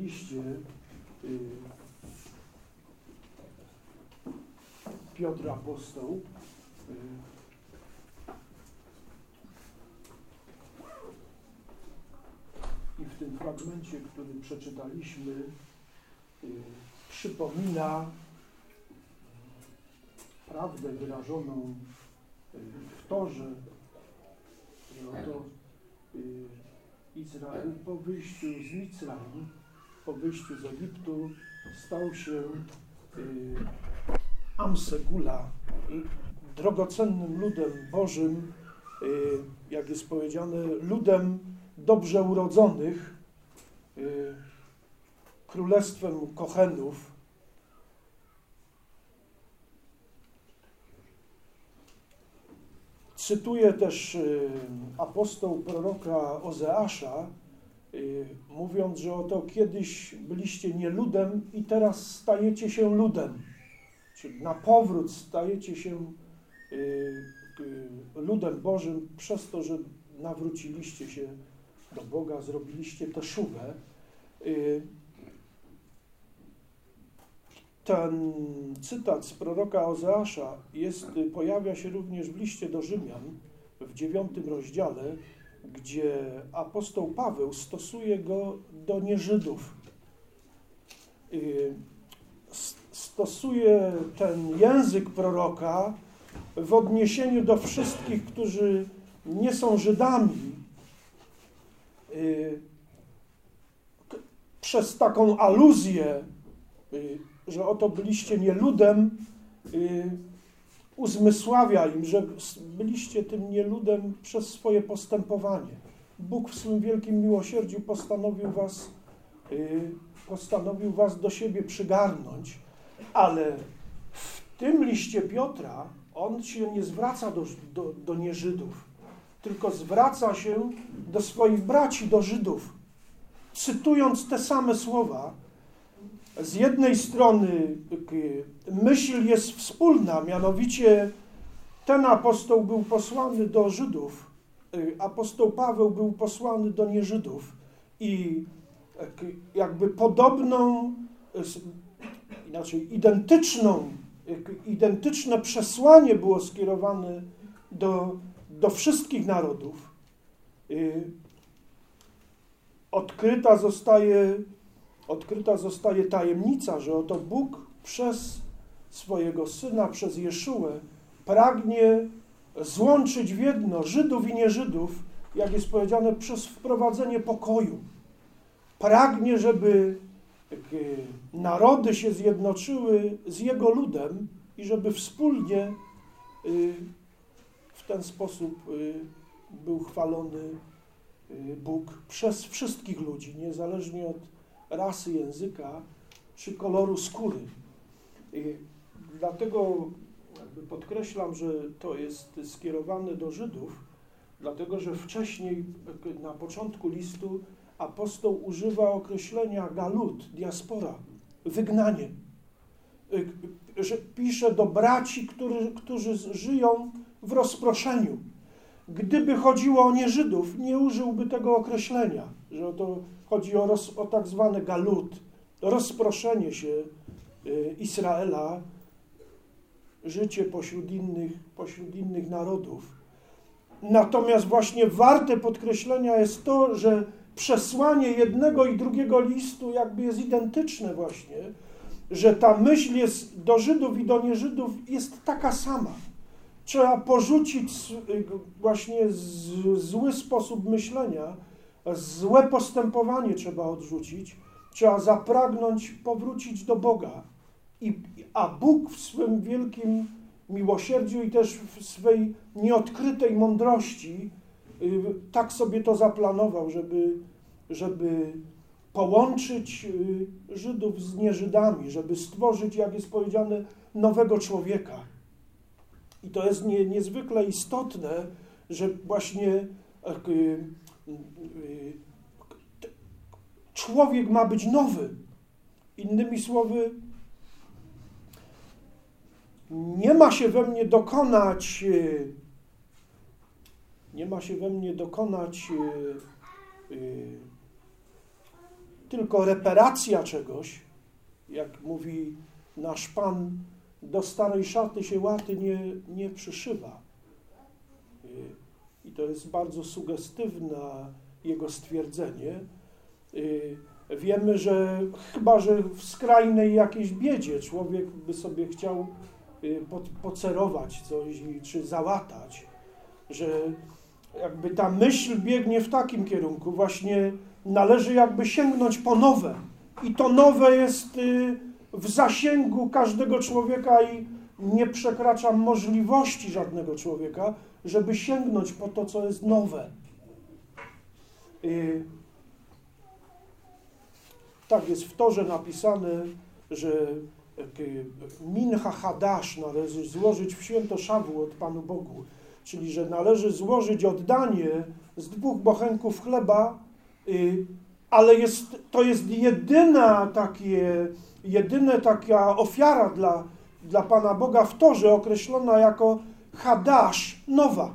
liście Piotr Apostoł i w tym fragmencie, który przeczytaliśmy, przypomina prawdę wyrażoną w Torze, że oto Izrael po wyjściu z Micraim, po wyjściu z Egiptu stał się Amsegula, drogocennym ludem Bożym, jak jest powiedziane, ludem dobrze urodzonych, królestwem Kochenów. Cytuję też apostoł proroka Ozeasza, mówiąc, że oto kiedyś byliście nie ludem i teraz stajecie się ludem. Czyli na powrót stajecie się ludem Bożym przez to, że nawróciliście się do Boga, zrobiliście teszówę. Ten cytat z proroka Ozeasza pojawia się również w liście do Rzymian w 9 rozdziale, gdzie apostoł Paweł stosuje go do nieżydów. Stosuje ten język proroka w odniesieniu do wszystkich, którzy nie są Żydami, przez taką aluzję, że oto byliście nie ludem, uzmysławia im, że byliście tym nieludem przez swoje postępowanie. Bóg w swym wielkim miłosierdziu postanowił was do siebie przygarnąć, ale w tym liście Piotra on się nie zwraca do nieżydów, tylko zwraca się do swoich braci, do Żydów, cytując te same słowa. Z jednej strony myśl jest wspólna, mianowicie ten apostoł był posłany do Żydów, apostoł Paweł był posłany do nieżydów i jakby podobną, inaczej identyczne przesłanie było skierowane do wszystkich narodów. Odkryta zostaje tajemnica, że oto Bóg przez swojego Syna, przez Jeszułę pragnie złączyć w jedno Żydów i nieżydów, jak jest powiedziane, przez wprowadzenie pokoju. Pragnie, żeby narody się zjednoczyły z Jego ludem i żeby wspólnie w ten sposób był chwalony Bóg przez wszystkich ludzi, niezależnie od rasy, języka czy koloru skóry. Dlatego podkreślam, że to jest skierowane do Żydów, dlatego że wcześniej, na początku listu, apostoł używa określenia galut, diaspora, wygnanie. Że pisze do braci, którzy żyją w rozproszeniu. Gdyby chodziło o nieżydów, nie użyłby tego określenia, że to chodzi o tak zwane galut, rozproszenie się Izraela, życie pośród innych narodów. Natomiast właśnie warte podkreślenia jest to, że przesłanie jednego i drugiego listu jakby jest identyczne właśnie, że ta myśl jest do Żydów i do nieżydów jest taka sama. Trzeba porzucić właśnie zły sposób myślenia, złe postępowanie trzeba odrzucić, trzeba zapragnąć powrócić do Boga. A Bóg w swym wielkim miłosierdziu i też w swej nieodkrytej mądrości tak sobie to zaplanował, żeby połączyć Żydów z nieżydami, żeby stworzyć, jak jest powiedziane, nowego człowieka. I to jest niezwykle istotne, że właśnie człowiek ma być nowy. Innymi słowy, nie ma się we mnie dokonać tylko reparacja czegoś, jak mówi nasz Pan, do starej szaty się łaty nie przyszywa. I to jest bardzo sugestywne jego stwierdzenie. Wiemy, że chyba, że w skrajnej jakiejś biedzie człowiek by sobie chciał pocerować coś czy załatać, że jakby ta myśl biegnie w takim kierunku, właśnie należy jakby sięgnąć po nowe. I to nowe jest w zasięgu każdego człowieka i nie przekracza możliwości żadnego człowieka, żeby sięgnąć po to, co jest nowe. Tak jest w Torze napisane, że mincha hadash należy złożyć w święto Szawuot Panu Bogu, czyli że należy złożyć oddanie z 2 bochenków chleba, ale to jest jedyna taka ofiara dla Pana Boga w Torze określona jako hadash, nowa.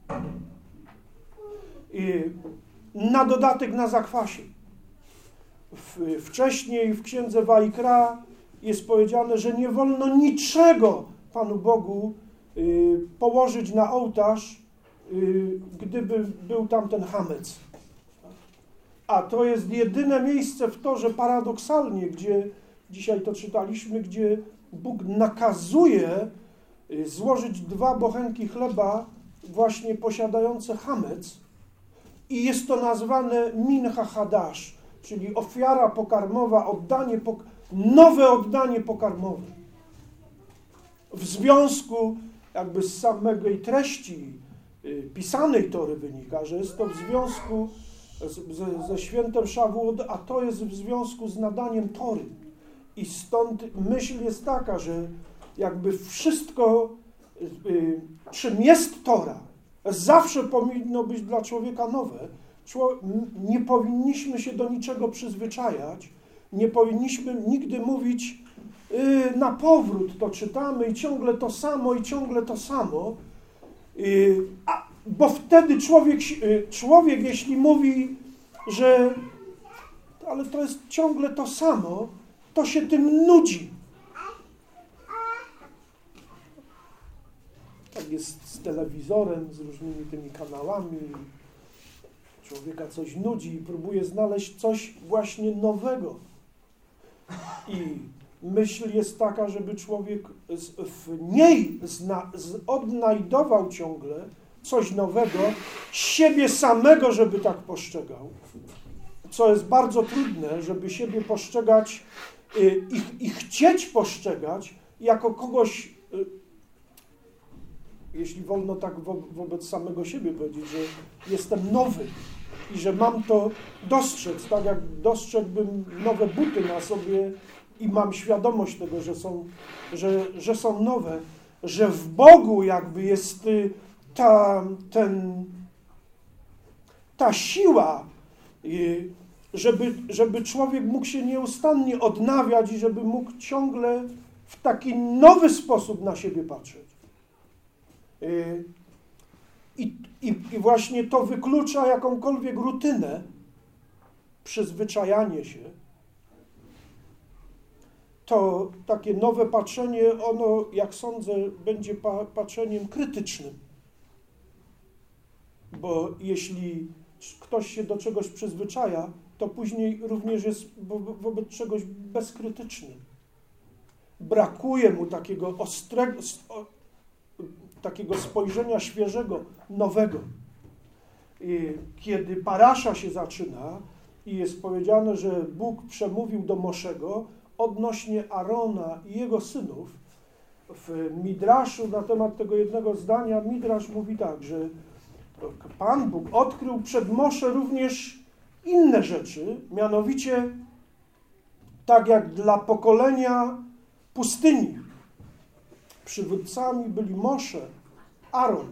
Na dodatek na zakwasie. Wcześniej w księdze Wajkra jest powiedziane, że nie wolno niczego Panu Bogu położyć na ołtarz, gdyby był tam ten hamec. A to jest jedyne miejsce w Torze paradoksalnie, gdzie dzisiaj to czytaliśmy, gdzie Bóg nakazuje złożyć 2 bochenki chleba właśnie posiadające hamec i jest to nazwane mincha hadash, czyli ofiara pokarmowa, nowe oddanie pokarmowe. W związku jakby z samej treści pisanej Tory wynika, że jest to w związku ze świętem Szawuot, a to jest w związku z nadaniem Tory. I stąd myśl jest taka, że jakby wszystko, czym jest Tora, zawsze powinno być dla człowieka nowe. Nie powinniśmy się do niczego przyzwyczajać, nie powinniśmy nigdy mówić na powrót to czytamy i ciągle to samo, bo wtedy człowiek, jeśli mówi, że ale to jest ciągle to samo, to się tym nudzi. Tak jest z telewizorem, z różnymi tymi kanałami. Człowieka coś nudzi i próbuje znaleźć coś właśnie nowego. I myśl jest taka, żeby człowiek w niej odnajdował ciągle coś nowego, siebie samego, żeby tak postrzegał. Co jest bardzo trudne, żeby siebie postrzegać i chcieć postrzegać jako kogoś, jeśli wolno tak wobec samego siebie powiedzieć, że jestem nowy i że mam to dostrzec, tak jak dostrzegłbym nowe buty na sobie i mam świadomość tego, że są nowe, że w Bogu jakby jest ta siła, żeby człowiek mógł się nieustannie odnawiać i żeby mógł ciągle w taki nowy sposób na siebie patrzeć. I właśnie to wyklucza jakąkolwiek rutynę, przyzwyczajanie się. To takie nowe patrzenie, ono, jak sądzę, będzie patrzeniem krytycznym. Bo jeśli ktoś się do czegoś przyzwyczaja, to później również jest wobec czegoś bezkrytyczny. Brakuje mu takiego takiego spojrzenia świeżego, nowego. Kiedy parasza się zaczyna i jest powiedziane, że Bóg przemówił do Moszego odnośnie Arona i jego synów, w Midraszu na temat tego jednego zdania, Midrasz mówi tak, że Pan Bóg odkrył przed Mosze również inne rzeczy, mianowicie tak jak dla pokolenia pustyni przywódcami byli Mosze, Aaron.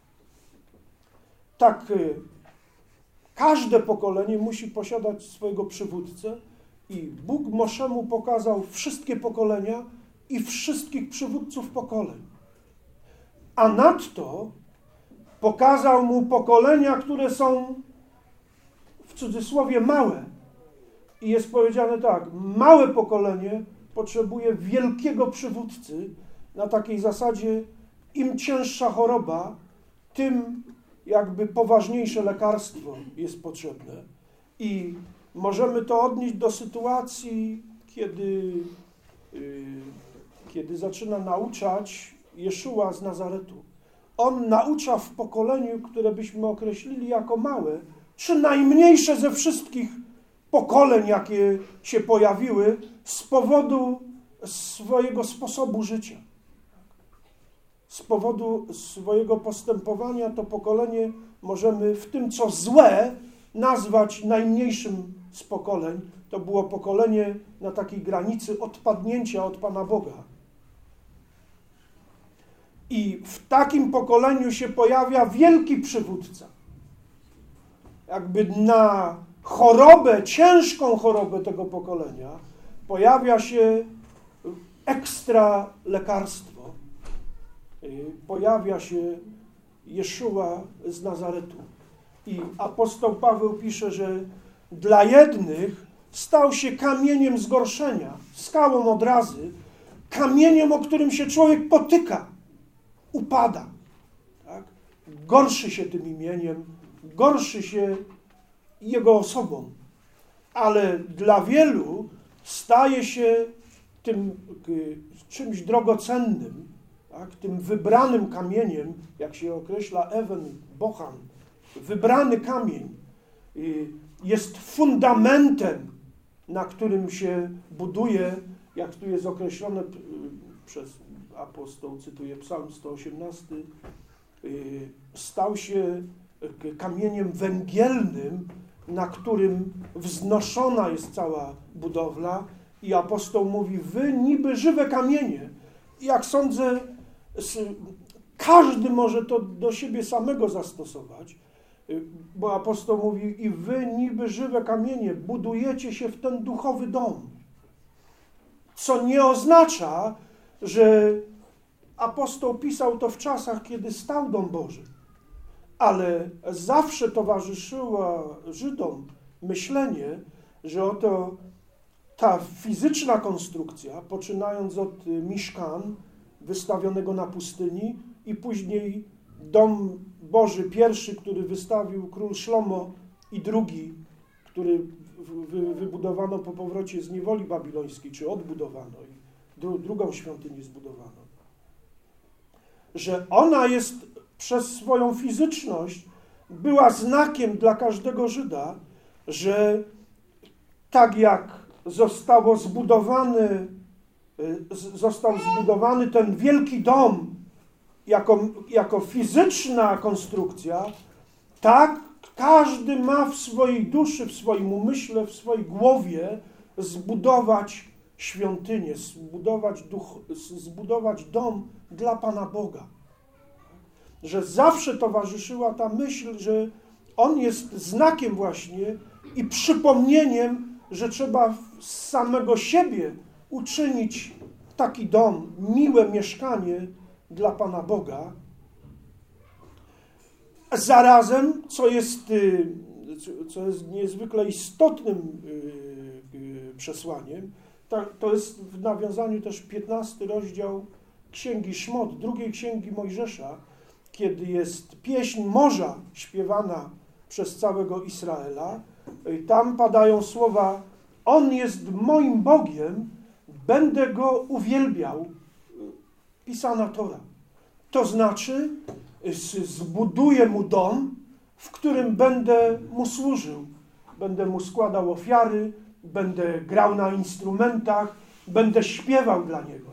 Tak każde pokolenie musi posiadać swojego przywódcę i Bóg Moszemu pokazał wszystkie pokolenia i wszystkich przywódców pokoleń. A nadto pokazał mu pokolenia, które są w cudzysłowie małe, I jest powiedziane tak, małe pokolenie potrzebuje wielkiego przywódcy na takiej zasadzie, im cięższa choroba, tym jakby poważniejsze lekarstwo jest potrzebne. I możemy to odnieść do sytuacji, kiedy zaczyna nauczać Jeszua z Nazaretu. On naucza w pokoleniu, które byśmy określili jako małe, czy najmniejsze ze wszystkich pokoleń, jakie się pojawiły, z powodu swojego sposobu życia. Z powodu swojego postępowania to pokolenie możemy w tym, co złe, nazwać najmniejszym z pokoleń. To było pokolenie na takiej granicy odpadnięcia od Pana Boga. I w takim pokoleniu się pojawia wielki przywódca. Jakby na chorobę, ciężką chorobę tego pokolenia pojawia się ekstra lekarstwo. Pojawia się Jeszua z Nazaretu. I apostoł Paweł pisze, że dla jednych stał się kamieniem zgorszenia, skałą odrazy, kamieniem, o którym się człowiek potyka, upada. Tak? Gorszy się tym imieniem, gorszy się jego osobą. Ale dla wielu staje się tym czymś drogocennym, tak? Tym wybranym kamieniem, jak się określa Ewen Bohan, wybrany kamień jest fundamentem, na którym się buduje, jak tu jest określone przez apostoł, cytuję Psalm 118, stał się kamieniem węgielnym, na którym wznoszona jest cała budowla i apostoł mówi, wy niby żywe kamienie. I jak sądzę, każdy może to do siebie samego zastosować, bo apostoł mówi, i wy niby żywe kamienie budujecie się w ten duchowy dom. Co nie oznacza, że apostoł pisał to w czasach, kiedy stał dom Boży. Ale zawsze towarzyszyło Żydom myślenie, że oto ta fizyczna konstrukcja, poczynając od Miszkan, wystawionego na pustyni i później dom Boży pierwszy, który wystawił król Szlomo i drugi, który wybudowano po powrocie z niewoli babilońskiej, czy odbudowano i drugą świątynię zbudowano. Że ona jest przez swoją fizyczność była znakiem dla każdego Żyda, że tak jak został zbudowany ten wielki dom jako fizyczna konstrukcja, tak każdy ma w swojej duszy, w swoim umyśle, w swojej głowie zbudować świątynię, zbudować dom dla Pana Boga. Że zawsze towarzyszyła ta myśl, że On jest znakiem właśnie i przypomnieniem, że trzeba z samego siebie uczynić taki dom, miłe mieszkanie dla Pana Boga. Zarazem, co jest niezwykle istotnym przesłaniem, to jest w nawiązaniu też 15 rozdział Księgi Szmot, drugiej Księgi Mojżesza, kiedy jest pieśń morza śpiewana przez całego Izraela. Tam padają słowa, On jest moim Bogiem, będę Go uwielbiał. Pisana Tora. To znaczy, zbuduję Mu dom, w którym będę Mu służył. Będę Mu składał ofiary, będę grał na instrumentach, będę śpiewał dla Niego.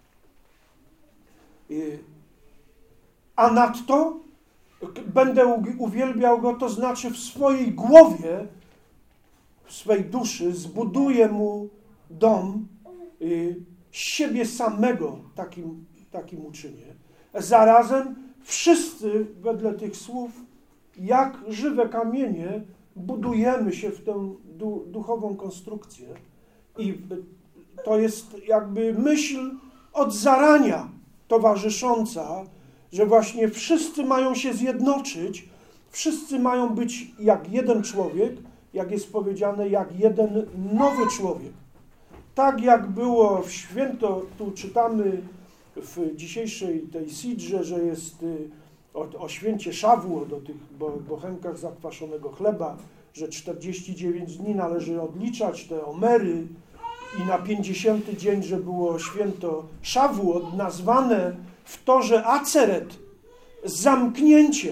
A nadto będę uwielbiał Go, to znaczy w swojej głowie, w swej duszy zbuduję Mu dom, siebie samego takim uczynię. Zarazem wszyscy wedle tych słów, jak żywe kamienie, budujemy się w tę duchową konstrukcję. I to jest jakby myśl od zarania towarzysząca, że właśnie wszyscy mają się zjednoczyć, wszyscy mają być jak jeden człowiek jak jest powiedziane, jak jeden nowy człowiek. Tak jak było w święto, tu czytamy w dzisiejszej tej sidrze, że jest o święcie Szawłot, o tych bochenkach zakwaszonego chleba, że 49 dni należy odliczać te omery i na 50 dzień, że było święto Szawłot, nazwane w Torze Aceret, zamknięcie.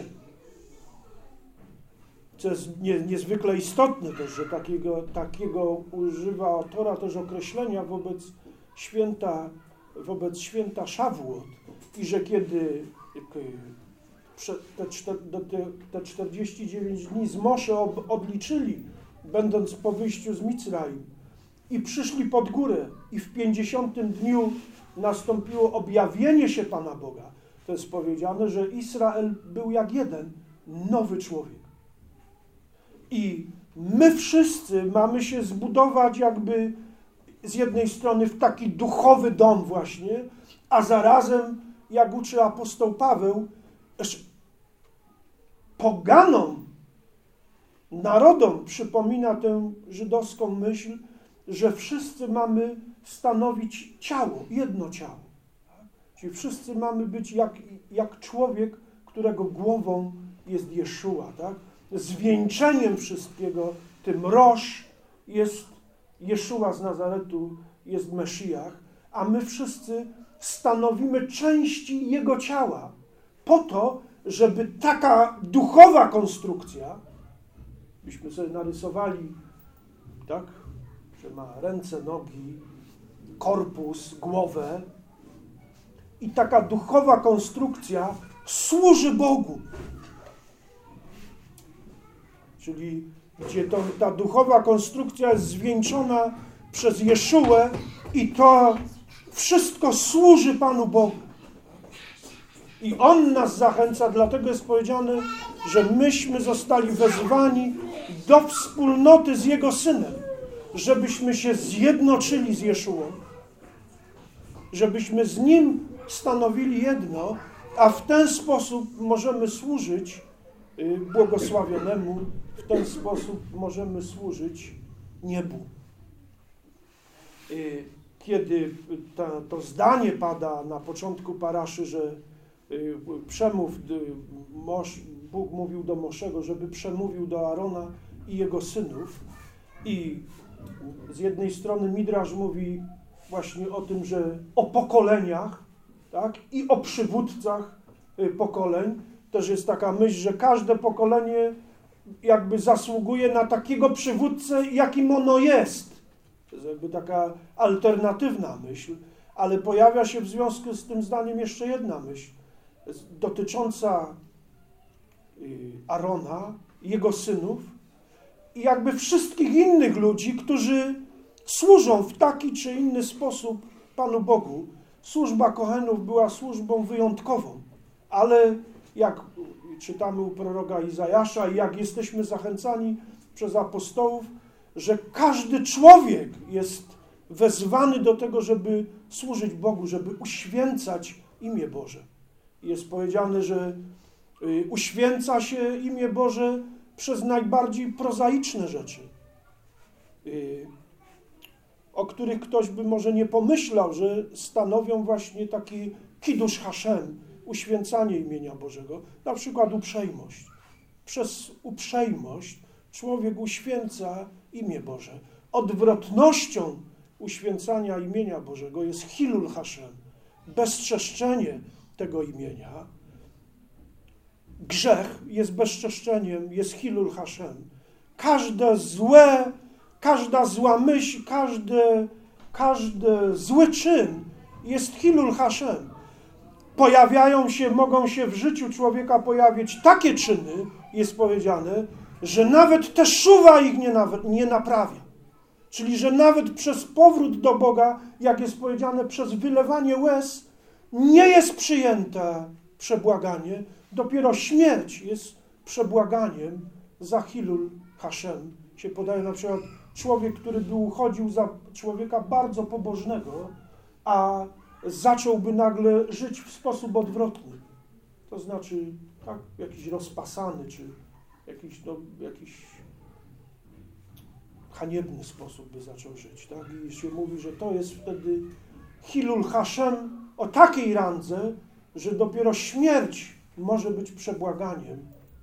Co jest niezwykle istotne też, że takiego używa Tora też określenia wobec święta Szawłot i że kiedy te 49 dni z Mosze odliczyli, będąc po wyjściu z Micraim i przyszli pod górę i w 50 dniu nastąpiło objawienie się Pana Boga, to jest powiedziane, że Izrael był jak jeden nowy człowiek. I my wszyscy mamy się zbudować jakby z jednej strony w taki duchowy dom właśnie, a zarazem, jak uczy apostoł Paweł, poganom, narodom przypomina tę żydowską myśl, że wszyscy mamy stanowić ciało, jedno ciało. Czyli wszyscy mamy być jak człowiek, którego głową jest Jeszua, tak? Zwieńczeniem wszystkiego, tym Rosz jest Jeszua z Nazaretu, jest Meszyjach, a my wszyscy stanowimy części Jego ciała po to, żeby taka duchowa konstrukcja, byśmy sobie narysowali, tak, że ma ręce, nogi, korpus, głowę i taka duchowa konstrukcja służy Bogu. Czyli gdzie ta duchowa konstrukcja jest zwieńczona przez Jeszułę i to wszystko służy Panu Bogu. I On nas zachęca, dlatego jest powiedziane, że myśmy zostali wezwani do wspólnoty z Jego Synem, żebyśmy się zjednoczyli z Jeszułą, żebyśmy z Nim stanowili jedno, a w ten sposób możemy służyć błogosławionemu, w ten sposób możemy służyć niebu. Kiedy to zdanie pada na początku paraszy, że Bóg mówił do Moszego, żeby przemówił do Aarona i jego synów i z jednej strony Midrasz mówi właśnie o tym, że o pokoleniach, tak, i o przywódcach pokoleń. Też jest taka myśl, że każde pokolenie jakby zasługuje na takiego przywódcę, jakim ono jest. To jest jakby taka alternatywna myśl, ale pojawia się w związku z tym zdaniem jeszcze jedna myśl dotycząca Aarona, jego synów i jakby wszystkich innych ludzi, którzy służą w taki czy inny sposób Panu Bogu. Służba Kohenów była służbą wyjątkową, ale jak czytamy u proroka Izajasza i jak jesteśmy zachęcani przez apostołów, że każdy człowiek jest wezwany do tego, żeby służyć Bogu, żeby uświęcać imię Boże. Jest powiedziane, że uświęca się imię Boże przez najbardziej prozaiczne rzeczy, o których ktoś by może nie pomyślał, że stanowią właśnie taki Kiddush Hashem, uświęcanie imienia Bożego, na przykład uprzejmość. Przez uprzejmość człowiek uświęca imię Boże. Odwrotnością uświęcania imienia Bożego jest Hilul Hashem, bezczeszczenie tego imienia. Grzech jest bezczeszczeniem, jest Hilul Hashem. Każda zła myśl, każdy zły czyn jest Hilul Hashem. Mogą się w życiu człowieka pojawić takie czyny, jest powiedziane, że nawet teszuwa ich nie naprawia. Czyli, że nawet przez powrót do Boga, jak jest powiedziane, przez wylewanie łez, nie jest przyjęte przebłaganie. Dopiero śmierć jest przebłaganiem za Hilul Hashem. Się podaje na przykład człowiek, który by uchodził za człowieka bardzo pobożnego, a zacząłby nagle żyć w sposób odwrotny. To znaczy, tak, jakiś rozpasany, czy jakiś haniebny sposób by zaczął żyć. Tak? I się mówi, że to jest wtedy Hilul Hashem o takiej randze, że dopiero śmierć może być przebłaganiem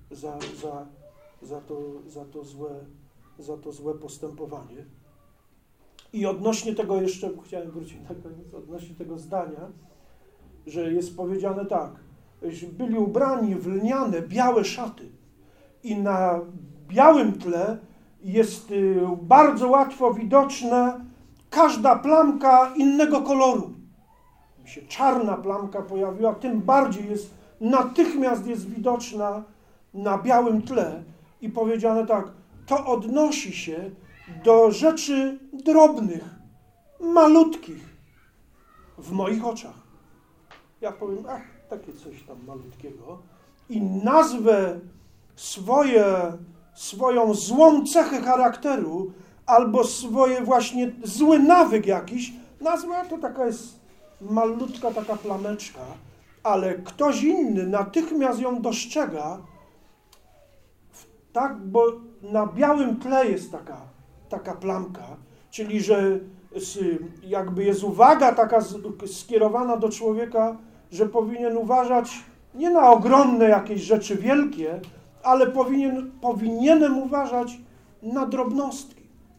za to złe postępowanie. I odnośnie tego jeszcze, chciałem wrócić na koniec, odnośnie tego zdania, że jest powiedziane tak, że byli ubrani w lniane, białe szaty i na białym tle jest bardzo łatwo widoczna każda plamka innego koloru. Gdy się czarna plamka pojawiła, tym bardziej natychmiast jest widoczna na białym tle i powiedziane tak, to odnosi się do rzeczy drobnych, malutkich w moich oczach. Ja powiem, takie coś tam malutkiego i nazwę swoją złą cechę charakteru albo swoje właśnie zły nawyk jakiś, nazwa to taka jest malutka taka plameczka, ale ktoś inny natychmiast ją dostrzega, tak, bo na białym tle jest taka plamka, czyli że jakby jest uwaga taka skierowana do człowieka, że powinien uważać nie na ogromne jakieś rzeczy wielkie, ale powinienem uważać na drobnostki.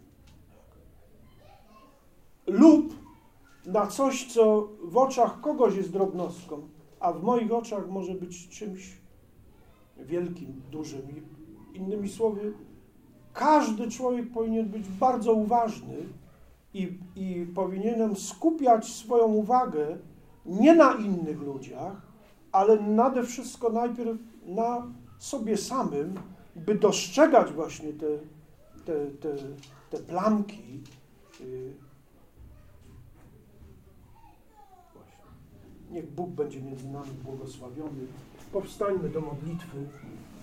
Lub na coś, co w oczach kogoś jest drobnostką, a w moich oczach może być czymś wielkim, dużym. Innymi słowy, każdy człowiek powinien być bardzo uważny i powinienem skupiać swoją uwagę nie na innych ludziach, ale nade wszystko najpierw na sobie samym, by dostrzegać właśnie te plamki. Niech Bóg będzie między nami błogosławiony. Powstańmy do modlitwy.